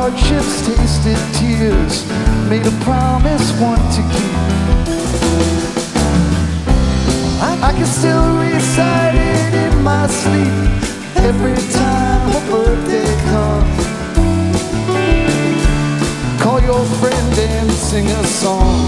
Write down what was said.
hardships, tasted tears, made a promise one to keep. I can still recite it in my sleep every time a birthday comes. Call your friend and sing a song.